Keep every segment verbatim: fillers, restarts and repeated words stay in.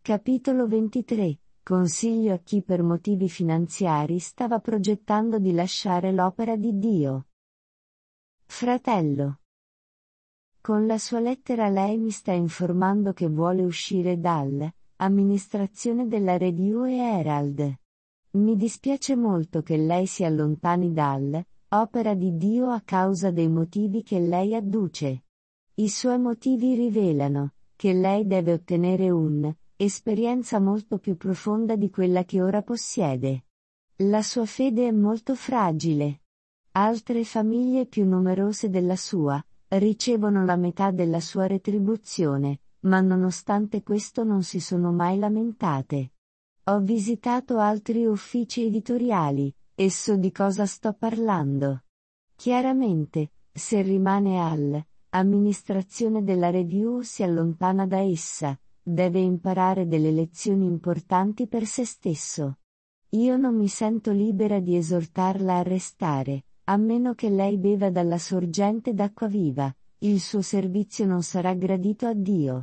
Capitolo ventitré. Consiglio a chi per motivi finanziari stava progettando di lasciare l'opera di Dio. Fratello. Con la sua lettera lei mi sta informando che vuole uscire dall'amministrazione della Review e Herald. Mi dispiace molto che lei si allontani dall'opera di Dio a causa dei motivi che lei adduce. I suoi motivi rivelano che lei deve ottenere un'esperienza molto più profonda di quella che ora possiede. La sua fede è molto fragile. Altre famiglie più numerose della sua ricevono la metà della sua retribuzione, ma nonostante questo non si sono mai lamentate. Ho visitato altri uffici editoriali, e so di cosa sto parlando. Chiaramente, se rimane all'amministrazione della Review si allontana da essa, deve imparare delle lezioni importanti per se stesso. Io non mi sento libera di esortarla a restare, a meno che lei beva dalla sorgente d'acqua viva, il suo servizio non sarà gradito a Dio.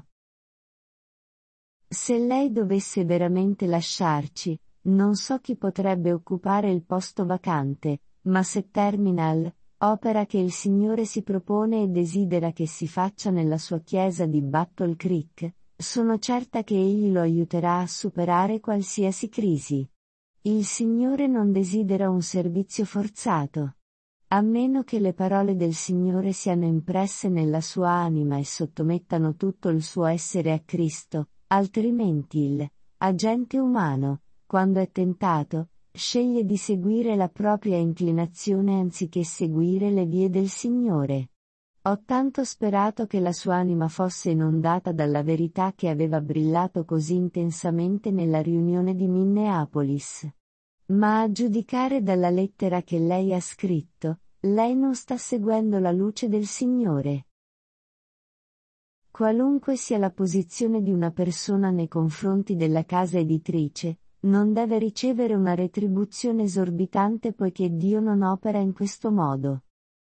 Se lei dovesse veramente lasciarci, non so chi potrebbe occupare il posto vacante, ma se termina l'opera che il Signore si propone e desidera che si faccia nella sua chiesa di Battle Creek, sono certa che Egli lo aiuterà a superare qualsiasi crisi. Il Signore non desidera un servizio forzato. A meno che le parole del Signore siano impresse nella sua anima e sottomettano tutto il suo essere a Cristo, altrimenti l'agente umano, quando è tentato, sceglie di seguire la propria inclinazione anziché seguire le vie del Signore. Ho tanto sperato che la sua anima fosse inondata dalla verità che aveva brillato così intensamente nella riunione di Minneapolis. Ma a giudicare dalla lettera che lei ha scritto, lei non sta seguendo la luce del Signore. Qualunque sia la posizione di una persona nei confronti della casa editrice, non deve ricevere una retribuzione esorbitante poiché Dio non opera in questo modo.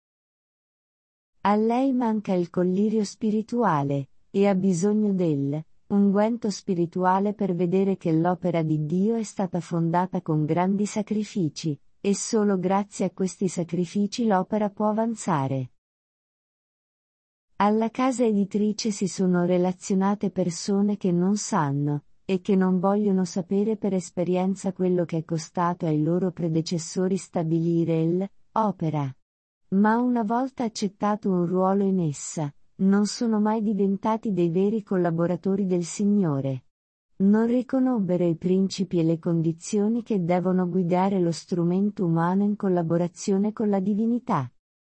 A lei manca il collirio spirituale, e ha bisogno del unguento spirituale per vedere che l'opera di Dio è stata fondata con grandi sacrifici, e solo grazie a questi sacrifici l'opera può avanzare. Alla casa editrice si sono relazionate persone che non sanno, e che non vogliono sapere per esperienza quello che è costato ai loro predecessori stabilire l'opera. Ma una volta accettato un ruolo in essa, non sono mai diventati dei veri collaboratori del Signore. Non riconobbero i principi e le condizioni che devono guidare lo strumento umano in collaborazione con la divinità.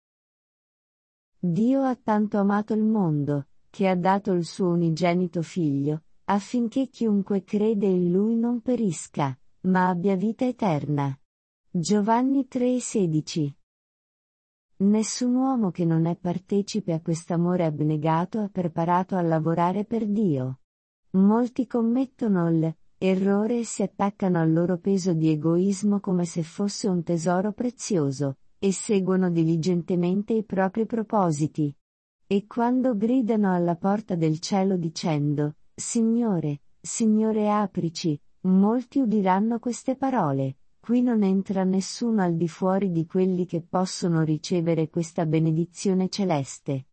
Dio ha tanto amato il mondo, che ha dato il suo unigenito Figlio, affinché chiunque crede in Lui non perisca, ma abbia vita eterna. Giovanni tre sedici. Nessun uomo che non è partecipe a quest'amore abnegato è preparato a lavorare per Dio. Molti commettono l'errore e si attaccano al loro peso di egoismo come se fosse un tesoro prezioso, e seguono diligentemente i propri propositi. E quando gridano alla porta del cielo dicendo, Signore, Signore aprici, molti udiranno queste parole. Qui non entra nessuno al di fuori di quelli che possono ricevere questa benedizione celeste.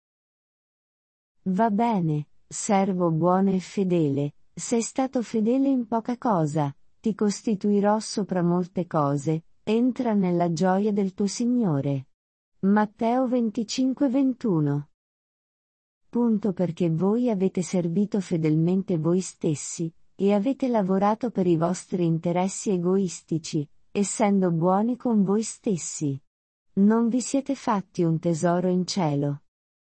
Va bene, servo buono e fedele, sei stato fedele in poca cosa, ti costituirò sopra molte cose, entra nella gioia del tuo Signore. Matteo venticinque ventuno. Punto perché voi avete servito fedelmente voi stessi, e avete lavorato per i vostri interessi egoistici, essendo buoni con voi stessi. Non vi siete fatti un tesoro in cielo.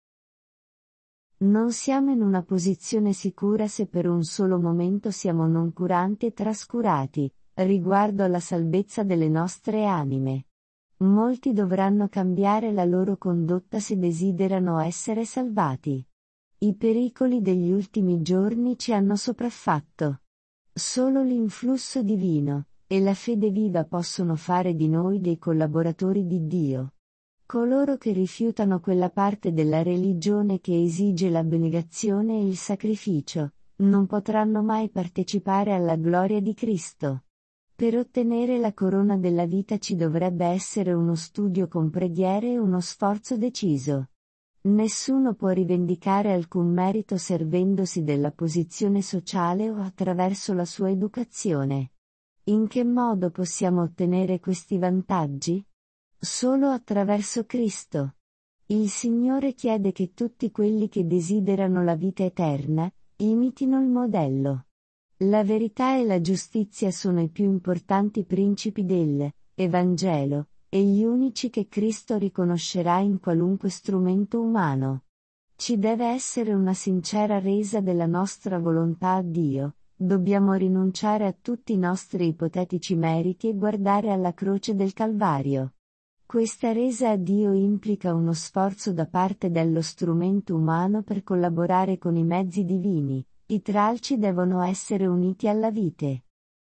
Non siamo in una posizione sicura se per un solo momento siamo noncuranti e trascurati, riguardo alla salvezza delle nostre anime. Molti dovranno cambiare la loro condotta se desiderano essere salvati. I pericoli degli ultimi giorni ci hanno sopraffatto. Solo l'influsso divino, e la fede viva possono fare di noi dei collaboratori di Dio. Coloro che rifiutano quella parte della religione che esige l'abnegazione e il sacrificio, non potranno mai partecipare alla gloria di Cristo. Per ottenere la corona della vita ci dovrebbe essere uno studio con preghiere e uno sforzo deciso. Nessuno può rivendicare alcun merito servendosi della posizione sociale o attraverso la sua educazione. In che modo possiamo ottenere questi vantaggi? Solo attraverso Cristo. Il Signore chiede che tutti quelli che desiderano la vita eterna, imitino il modello. La verità e la giustizia sono i più importanti principi del Evangelo, e gli unici che Cristo riconoscerà in qualunque strumento umano. Ci deve essere una sincera resa della nostra volontà a Dio, dobbiamo rinunciare a tutti i nostri ipotetici meriti e guardare alla croce del Calvario. Questa resa a Dio implica uno sforzo da parte dello strumento umano per collaborare con i mezzi divini, i tralci devono essere uniti alla vite.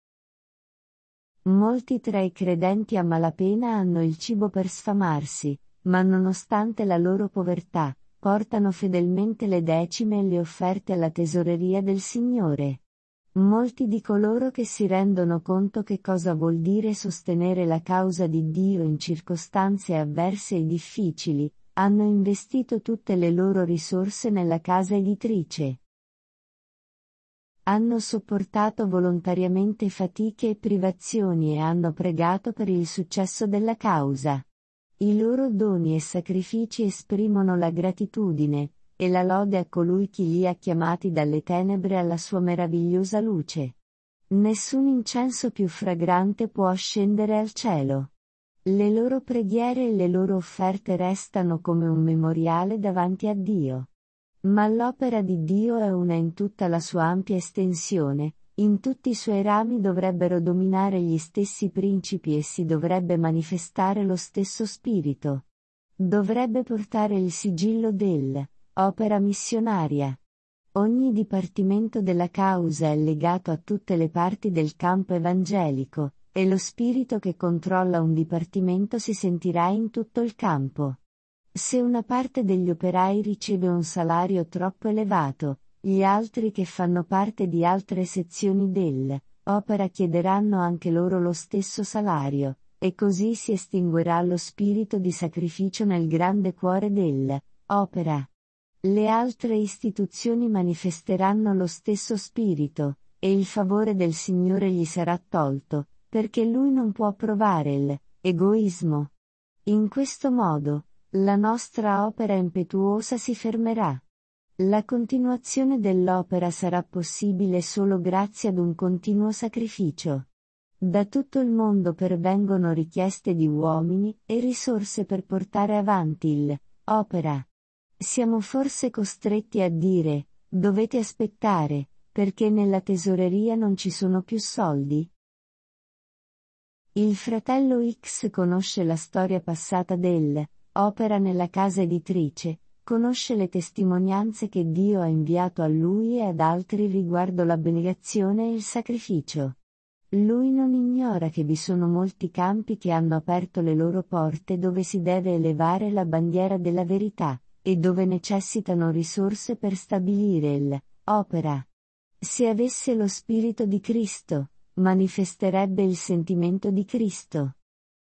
Molti tra i credenti a malapena hanno il cibo per sfamarsi, ma nonostante la loro povertà, portano fedelmente le decime e le offerte alla tesoreria del Signore. Molti di coloro che si rendono conto che cosa vuol dire sostenere la causa di Dio in circostanze avverse e difficili, hanno investito tutte le loro risorse nella casa editrice. Hanno sopportato volontariamente fatiche e privazioni e hanno pregato per il successo della causa. I loro doni e sacrifici esprimono la gratitudine, e la lode a colui che li ha chiamati dalle tenebre alla sua meravigliosa luce. Nessun incenso più fragrante può ascendere al cielo. Le loro preghiere e le loro offerte restano come un memoriale davanti a Dio. Ma l'opera di Dio è una in tutta la sua ampia estensione, in tutti i suoi rami dovrebbero dominare gli stessi principi e si dovrebbe manifestare lo stesso spirito. Dovrebbe portare il sigillo del opera missionaria. Ogni dipartimento della causa è legato a tutte le parti del campo evangelico, e lo spirito che controlla un dipartimento si sentirà in tutto il campo. Se una parte degli operai riceve un salario troppo elevato, gli altri che fanno parte di altre sezioni dell'opera chiederanno anche loro lo stesso salario, e così si estinguerà lo spirito di sacrificio nel grande cuore dell'opera. Le altre istituzioni manifesteranno lo stesso spirito, e il favore del Signore gli sarà tolto, perché lui non può approvare l'egoismo. In questo modo, la nostra opera impetuosa si fermerà. La continuazione dell'opera sarà possibile solo grazie ad un continuo sacrificio. Da tutto il mondo pervengono richieste di uomini e risorse per portare avanti l'opera. Siamo forse costretti a dire, dovete aspettare, perché nella tesoreria non ci sono più soldi? Il fratello X conosce la storia passata dell'opera nella casa editrice, conosce le testimonianze che Dio ha inviato a lui e ad altri riguardo l'abnegazione e il sacrificio. Lui non ignora che vi sono molti campi che hanno aperto le loro porte dove si deve elevare la bandiera della verità, e dove necessitano risorse per stabilire l'opera. Se avesse lo Spirito di Cristo, manifesterebbe il sentimento di Cristo.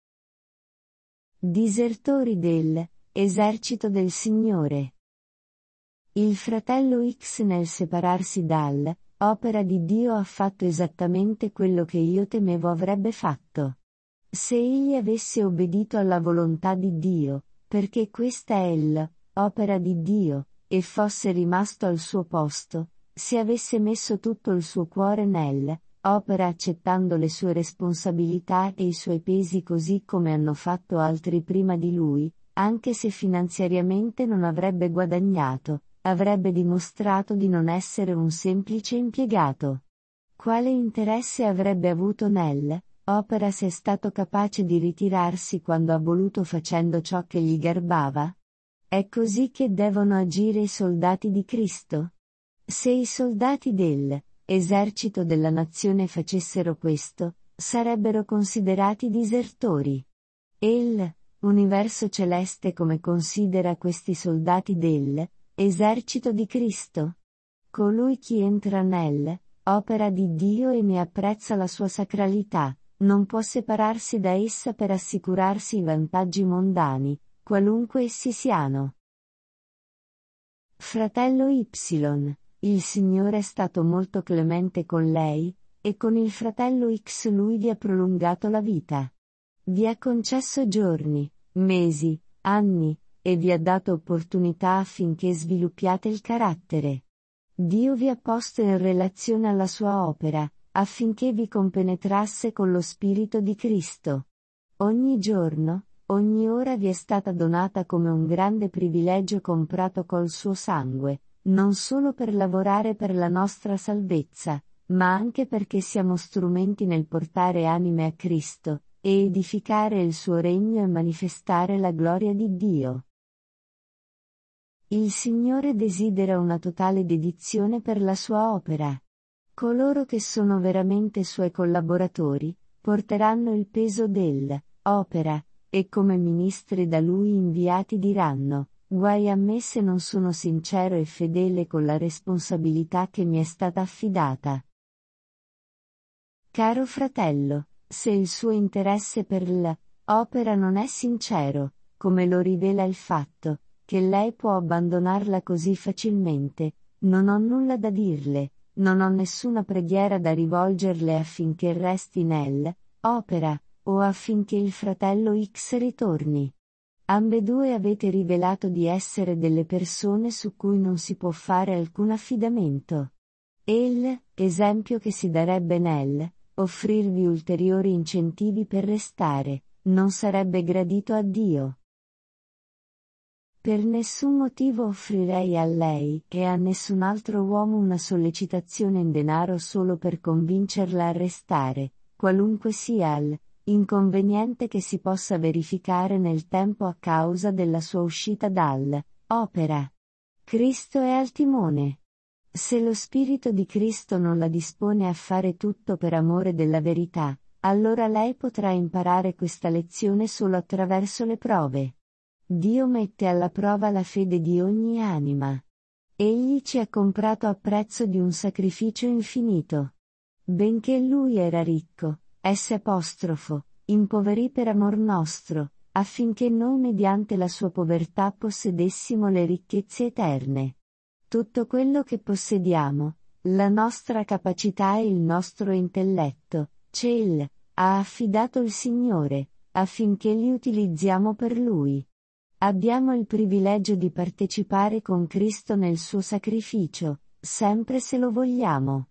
Disertori dell'esercito del Signore. Il fratello X nel separarsi dall'opera di Dio ha fatto esattamente quello che io temevo avrebbe fatto. Se egli avesse obbedito alla volontà di Dio, perché questa è l'opera di Dio, e fosse rimasto al suo posto, se avesse messo tutto il suo cuore nell'opera accettando le sue responsabilità e i suoi pesi così come hanno fatto altri prima di lui, anche se finanziariamente non avrebbe guadagnato, avrebbe dimostrato di non essere un semplice impiegato. Quale interesse avrebbe avuto nell'opera se è stato capace di ritirarsi quando ha voluto facendo ciò che gli garbava? È così che devono agire i soldati di Cristo? Se i soldati dell'esercito della nazione facessero questo, sarebbero considerati disertori. E l'universo celeste come considera questi soldati dell'esercito di Cristo? Colui chi entra nell'opera di Dio e ne apprezza la sua sacralità, non può separarsi da essa per assicurarsi i vantaggi mondani, qualunque essi siano. Fratello Y, il Signore è stato molto clemente con lei, e con il fratello X lui vi ha prolungato la vita. Vi ha concesso giorni, mesi, anni, e vi ha dato opportunità affinché sviluppiate il carattere. Dio vi ha posto in relazione alla sua opera, affinché vi compenetrasse con lo Spirito di Cristo. Ogni giorno, ogni ora vi è stata donata come un grande privilegio comprato col suo sangue, non solo per lavorare per la nostra salvezza, ma anche perché siamo strumenti nel portare anime a Cristo, e edificare il suo regno e manifestare la gloria di Dio. Il Signore desidera una totale dedizione per la sua opera. Coloro che sono veramente suoi collaboratori, porteranno il peso dell'opera, e come ministri da Lui inviati diranno, guai a me se non sono sincero e fedele con la responsabilità che mi è stata affidata. Caro fratello, se il suo interesse per l'opera non è sincero, come lo rivela il fatto che lei può abbandonarla così facilmente, non ho nulla da dirle, non ho nessuna preghiera da rivolgerle affinché resti nell'opera, o affinché il fratello X ritorni. Ambedue avete rivelato di essere delle persone su cui non si può fare alcun affidamento. E l'esempio che si darebbe nel offrirvi ulteriori incentivi per restare, non sarebbe gradito a Dio. Per nessun motivo offrirei a lei e a nessun altro uomo una sollecitazione in denaro solo per convincerla a restare, qualunque sia l'inconveniente che si possa verificare nel tempo a causa della sua uscita dall'opera. Cristo è al timone. Se lo Spirito di Cristo non la dispone a fare tutto per amore della verità, allora lei potrà imparare questa lezione solo attraverso le prove. Dio mette alla prova la fede di ogni anima. Egli ci ha comprato a prezzo di un sacrificio infinito. Benché Lui era ricco, S apostrofo, impoverì per amor nostro, affinché noi mediante la sua povertà possedessimo le ricchezze eterne. Tutto quello che possediamo, la nostra capacità e il nostro intelletto, ce l'ha affidato il Signore, affinché li utilizziamo per Lui. Abbiamo il privilegio di partecipare con Cristo nel suo sacrificio, sempre se lo vogliamo.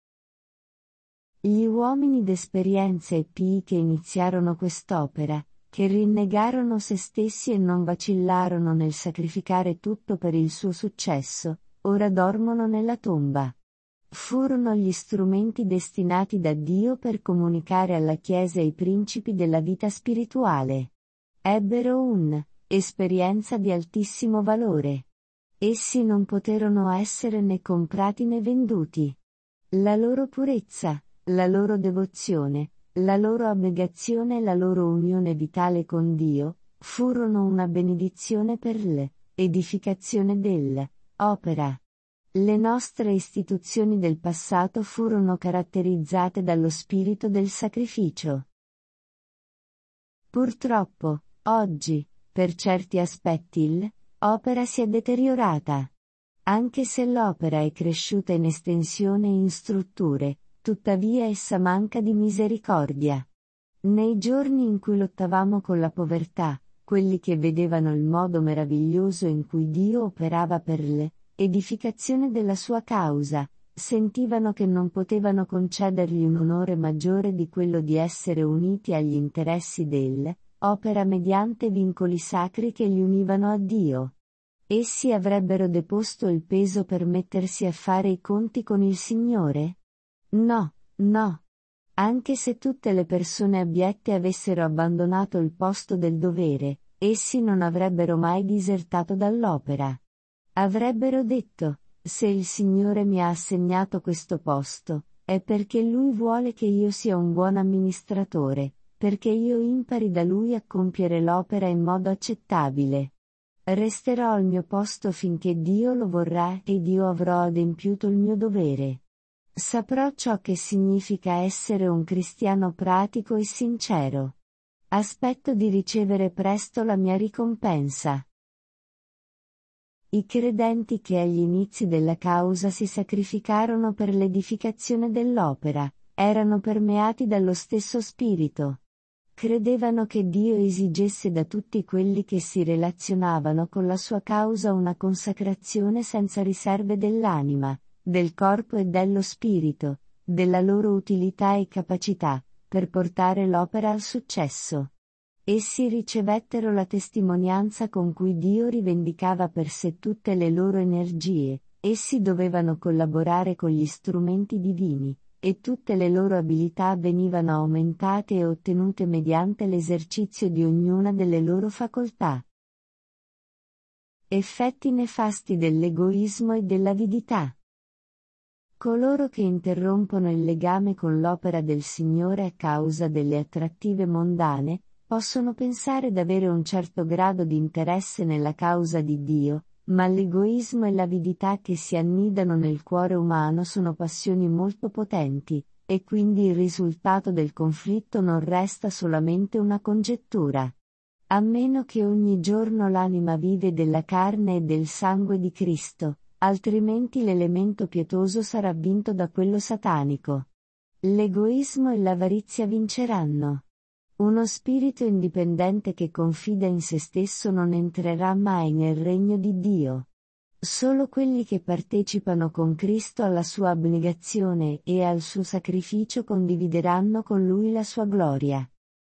Gli uomini d'esperienza e pii che iniziarono quest'opera, che rinnegarono se stessi e non vacillarono nel sacrificare tutto per il suo successo, ora dormono nella tomba. Furono gli strumenti destinati da Dio per comunicare alla Chiesa i principi della vita spirituale. Ebbero un esperienza di altissimo valore. Essi non poterono essere né comprati né venduti. La loro purezza, la loro devozione, la loro abnegazione e la loro unione vitale con Dio, furono una benedizione per l'edificazione dell'opera. Le nostre istituzioni del passato furono caratterizzate dallo spirito del sacrificio. Purtroppo, oggi, per certi aspetti l'opera si è deteriorata. Anche se l'opera è cresciuta in estensione e in strutture, tuttavia essa manca di misericordia. Nei giorni in cui lottavamo con la povertà, quelli che vedevano il modo meraviglioso in cui Dio operava per l'edificazione della sua causa, sentivano che non potevano concedergli un onore maggiore di quello di essere uniti agli interessi dell'opera mediante vincoli sacri che li univano a Dio. Essi avrebbero deposto il peso per mettersi a fare i conti con il Signore? No, no. Anche se tutte le persone abiette avessero abbandonato il posto del dovere, essi non avrebbero mai disertato dall'opera. Avrebbero detto, se il Signore mi ha assegnato questo posto, è perché Lui vuole che io sia un buon amministratore, perché io impari da Lui a compiere l'opera in modo accettabile. Resterò al mio posto finché Dio lo vorrà ed io avrò adempiuto il mio dovere. Saprò ciò che significa essere un cristiano pratico e sincero. Aspetto di ricevere presto la mia ricompensa. I credenti che agli inizi della causa si sacrificarono per l'edificazione dell'opera, erano permeati dallo stesso spirito. Credevano che Dio esigesse da tutti quelli che si relazionavano con la sua causa una consacrazione senza riserve dell'anima, del corpo e dello spirito, della loro utilità e capacità, per portare l'opera al successo. Essi ricevettero la testimonianza con cui Dio rivendicava per sé tutte le loro energie, essi dovevano collaborare con gli strumenti divini, e tutte le loro abilità venivano aumentate e ottenute mediante l'esercizio di ognuna delle loro facoltà. Effetti nefasti dell'egoismo e dell'avidità. Coloro che interrompono il legame con l'opera del Signore a causa delle attrattive mondane, possono pensare d'avere un certo grado di interesse nella causa di Dio, ma l'egoismo e l'avidità che si annidano nel cuore umano sono passioni molto potenti, e quindi il risultato del conflitto non resta solamente una congettura. A meno che ogni giorno l'anima vive della carne e del sangue di Cristo, altrimenti l'elemento pietoso sarà vinto da quello satanico. L'egoismo e l'avarizia vinceranno. Uno spirito indipendente che confida in se stesso non entrerà mai nel regno di Dio. Solo quelli che partecipano con Cristo alla sua abnegazione e al suo sacrificio condivideranno con Lui la sua gloria.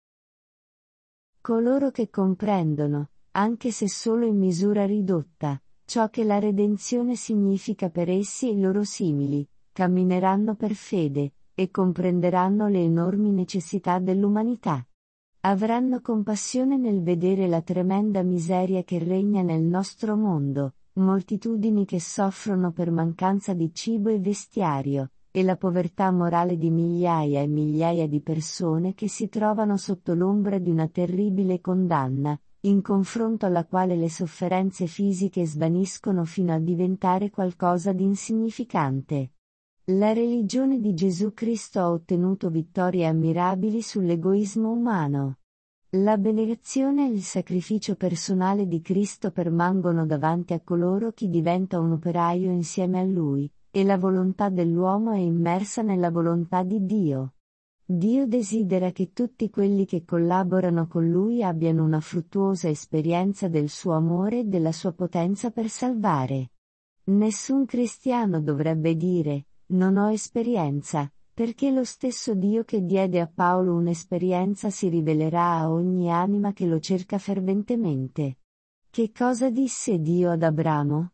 Coloro che comprendono, anche se solo in misura ridotta, ciò che la redenzione significa per essi e i loro simili, cammineranno per fede, e comprenderanno le enormi necessità dell'umanità. Avranno compassione nel vedere la tremenda miseria che regna nel nostro mondo, moltitudini che soffrono per mancanza di cibo e vestiario, e la povertà morale di migliaia e migliaia di persone che si trovano sotto l'ombra di una terribile condanna, in confronto alla quale le sofferenze fisiche svaniscono fino a diventare qualcosa di insignificante. La religione di Gesù Cristo ha ottenuto vittorie ammirabili sull'egoismo umano. L'abnegazione e il sacrificio personale di Cristo permangono davanti a coloro chi diventa un operaio insieme a Lui, e la volontà dell'uomo è immersa nella volontà di Dio. Dio desidera che tutti quelli che collaborano con Lui abbiano una fruttuosa esperienza del suo amore e della sua potenza per salvare. Nessun cristiano dovrebbe dire, non ho esperienza, perché lo stesso Dio che diede a Paolo un'esperienza si rivelerà a ogni anima che lo cerca ferventemente. Che cosa disse Dio ad Abramo?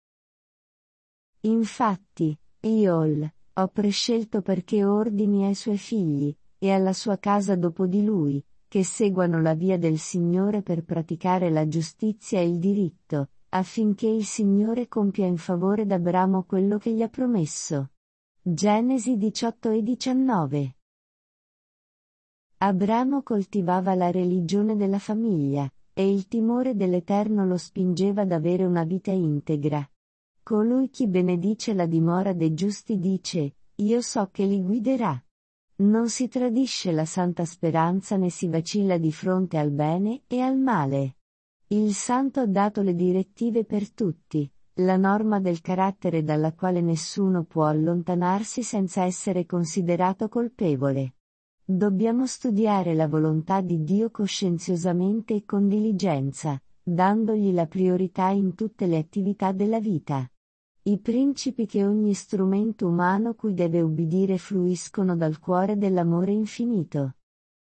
Infatti, io l, ho prescelto perché ordini ai suoi figli, e alla sua casa dopo di lui, che seguano la via del Signore per praticare la giustizia e il diritto, affinché il Signore compia in favore d'Abramo quello che gli ha promesso. Genesi diciotto e diciannove. Abramo coltivava la religione della famiglia, e il timore dell'Eterno lo spingeva ad avere una vita integra. Colui chi benedice la dimora dei giusti dice, io so che li guiderà. Non si tradisce la santa speranza né si vacilla di fronte al bene e al male. Il Santo ha dato le direttive per tutti, la norma del carattere dalla quale nessuno può allontanarsi senza essere considerato colpevole. Dobbiamo studiare la volontà di Dio coscienziosamente e con diligenza, dandogli la priorità in tutte le attività della vita. I principi che ogni strumento umano cui deve ubbidire fluiscono dal cuore dell'amore infinito.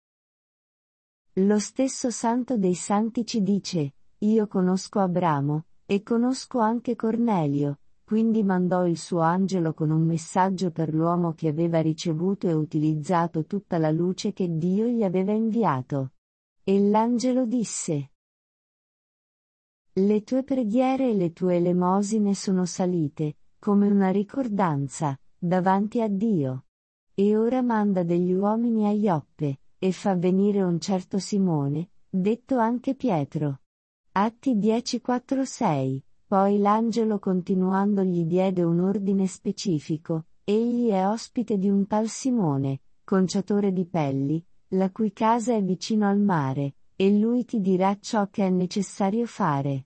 Lo stesso Santo dei Santi ci dice, io conosco Abramo, e conosco anche Cornelio, quindi mandò il suo angelo con un messaggio per l'uomo che aveva ricevuto e utilizzato tutta la luce che Dio gli aveva inviato. E l'angelo disse: le tue preghiere e le tue elemosine sono salite, come una ricordanza, davanti a Dio. E ora manda degli uomini a Ioppe, e fa venire un certo Simone, detto anche Pietro. Atti dieci quattro sei. Poi l'angelo continuando gli diede un ordine specifico: egli è ospite di un tal Simone, conciatore di pelli, la cui casa è vicino al mare, e lui ti dirà ciò che è necessario fare.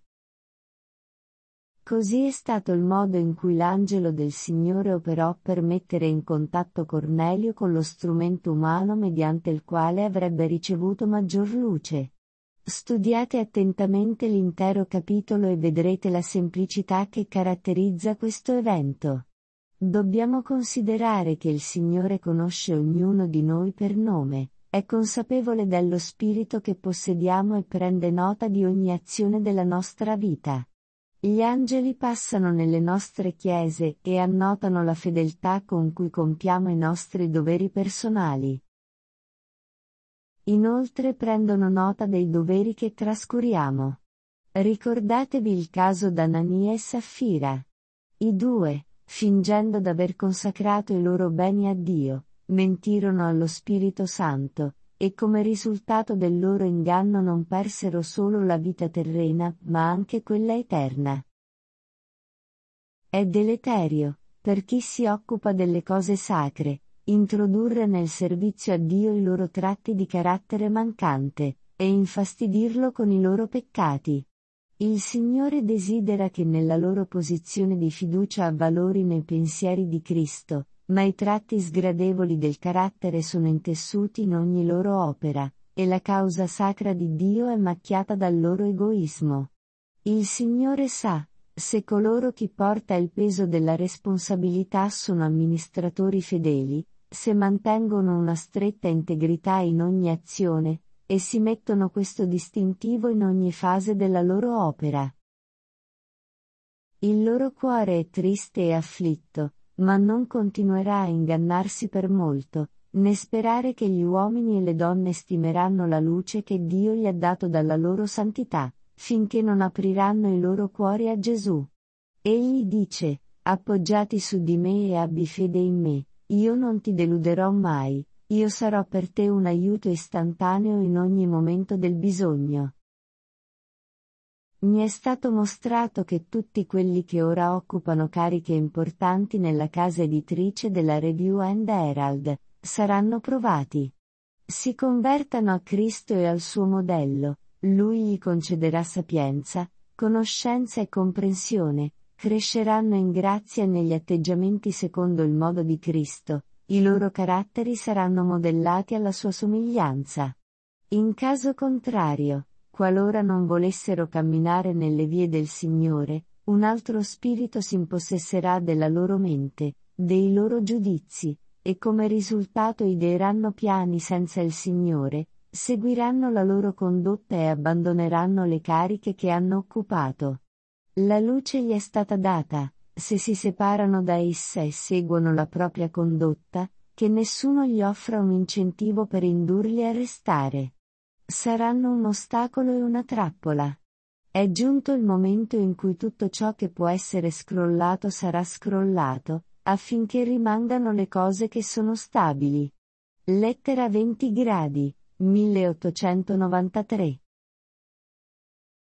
Così è stato il modo in cui l'angelo del Signore operò per mettere in contatto Cornelio con lo strumento umano mediante il quale avrebbe ricevuto maggior luce. Studiate attentamente l'intero capitolo e vedrete la semplicità che caratterizza questo evento. Dobbiamo considerare che il Signore conosce ognuno di noi per nome, è consapevole dello spirito che possediamo e prende nota di ogni azione della nostra vita. Gli angeli passano nelle nostre chiese e annotano la fedeltà con cui compiamo i nostri doveri personali. Inoltre prendono nota dei doveri che trascuriamo. Ricordatevi il caso d'Anania e Saffira. I due, fingendo d'aver consacrato i loro beni a Dio, mentirono allo Spirito Santo, e come risultato del loro inganno non persero solo la vita terrena, ma anche quella eterna. È deleterio, per chi si occupa delle cose sacre, introdurre nel servizio a Dio i loro tratti di carattere mancante, e infastidirlo con i loro peccati. Il Signore desidera che nella loro posizione di fiducia avvalorino i pensieri di Cristo, ma i tratti sgradevoli del carattere sono intessuti in ogni loro opera, e la causa sacra di Dio è macchiata dal loro egoismo. Il Signore sa, se coloro chi porta il peso della responsabilità sono amministratori fedeli, se mantengono una stretta integrità in ogni azione, e si mettono questo distintivo in ogni fase della loro opera. Il loro cuore è triste e afflitto, ma non continuerà a ingannarsi per molto, né sperare che gli uomini e le donne stimeranno la luce che Dio gli ha dato dalla loro santità, finché non apriranno i loro cuori a Gesù. Egli dice: appoggiati su di me e abbi fede in me, io non ti deluderò mai, io sarò per te un aiuto istantaneo in ogni momento del bisogno. Mi è stato mostrato che tutti quelli che ora occupano cariche importanti nella casa editrice della Review and Herald, saranno provati. Si convertano a Cristo e al suo modello, Lui gli concederà sapienza, conoscenza e comprensione, cresceranno in grazia negli atteggiamenti secondo il modo di Cristo, i loro caratteri saranno modellati alla sua somiglianza. In caso contrario, qualora non volessero camminare nelle vie del Signore, un altro spirito si impossesserà della loro mente, dei loro giudizi, e come risultato ideeranno piani senza il Signore, seguiranno la loro condotta e abbandoneranno le cariche che hanno occupato. La luce gli è stata data, se si separano da essa e seguono la propria condotta, che nessuno gli offra un incentivo per indurli a restare. Saranno un ostacolo e una trappola. È giunto il momento in cui tutto ciò che può essere scrollato sarà scrollato, affinché rimangano le cose che sono stabili. Lettera venti gradi, milleottocentonovantatré.